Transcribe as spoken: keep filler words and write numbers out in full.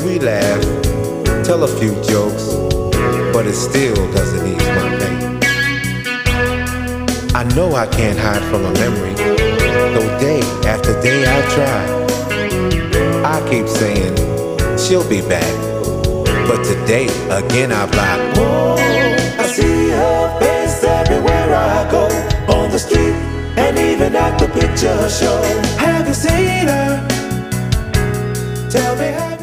we laugh, tell a few jokes, but it still doesn't ease my pain. I know I can't hide from a memory, though day after day I try. I keep saying she'll be back, but today again I've lied. Oh, I see her face everywhere I go, on the street and even at the picture show. Have you seen her? Tell me how.